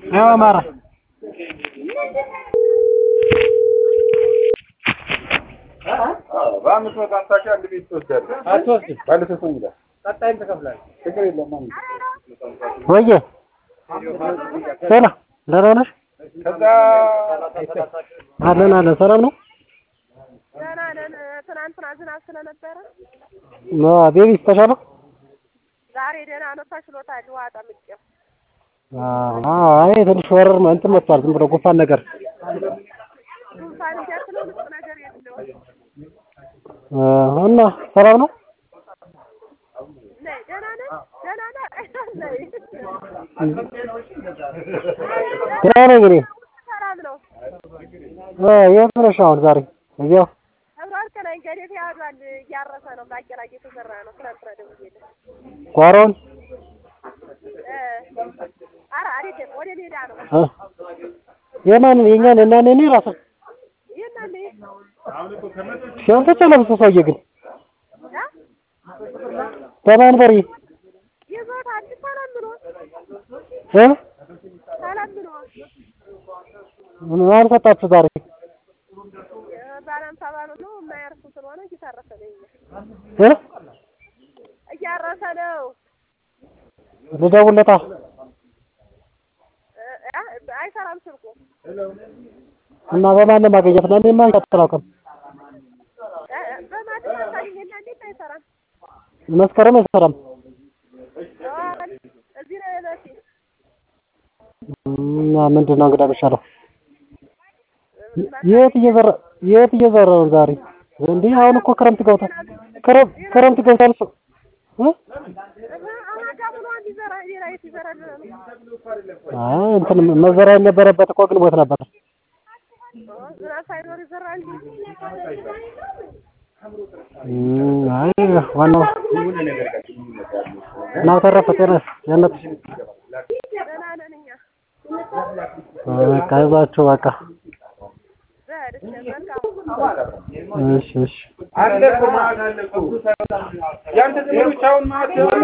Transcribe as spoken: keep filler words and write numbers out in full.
አዎ ማራ በአምስት መቶ ሃምሳ ሺህ አንድ ቤት ትወስዳለህ። አትወስድ ባለ ሶስት እንግዳ ቀጣይም ትከፍላለህ። ችግር የለም። ወይዬ ሰላ ደህና ነሽ? ከዛ አለን አለን ሰላም ነው? ደህና ነን። ትናንትና ዝናብ ስለነበረ ማ ቤቢ ተሻለ? ዛሬ ደህና ነው፣ ተሽሎታል። ውሃ ጠምቄው። አዎ አይ ትንሽ ወረር እንትን መጥቷል። ዝም ብሎ ጉንፋን ነገር ጉንፋን ሲያስለው ልቅ ነገር የለውም። እና ሰላም ነው? ነይ ደህና ነህ? ደህና ነህ? ነይ ደህና ነኝ እኔ። ሰላም ነው? የት ነሽ አሁን ዛሬ? እዚያው አብራር ከላይ ገዴት ያዟል። እያረሰ ነው፣ ባቄላ እየተዘራ ነው። ትናንትና ደውዬልህ ጓሮን ኧረ አይደለም፣ ወደ ሜዳ ነው። የማን የእኛን እና እኔ ራሱ የእናንተ ሲሆን ተጨለብሶ ሰውዬ ግን በማን በሬ ይዞታል። ተለምኖ እ ተለምኖ ማን ሰጣችሁ ዛሬ? ባላም ተባሉ ነው የማያርሱ ስለሆነ እየታረሰ ነው። እ እያረሰ ነው። ልደውልለታ አይሰራም ስልኩ እና በማን ማገኘት ነው? እኔማ አልተጠራቀም በማን ታገኘና እንዴት አይሰራም? መስከረም አይሰራም። እዚህ ነው ያለሽ። እና ምንድን ነው እንግዳ የሚሻለው? የት እየዘራ የት እየዘራ ነው ዛሬ? እንዴ አሁን እኮ ክረምት ገብቷል። ክረምት ክረምት ገብቷል እኮ እ አይ እንትን መዘራ የነበረበት እኮ ግንቦት ነበር። ዝናብ ሳይኖር ይዘራል። አይ ዋናው ነው ተረፈ ጤናሽ ያነትሽ ደህና ነን እኛ። በቃ አይዟችሁ በቃ እሺ እሺ አለ እኮ ማለት አለ እኮ ያንተ ዘመዶች አሁን ማለት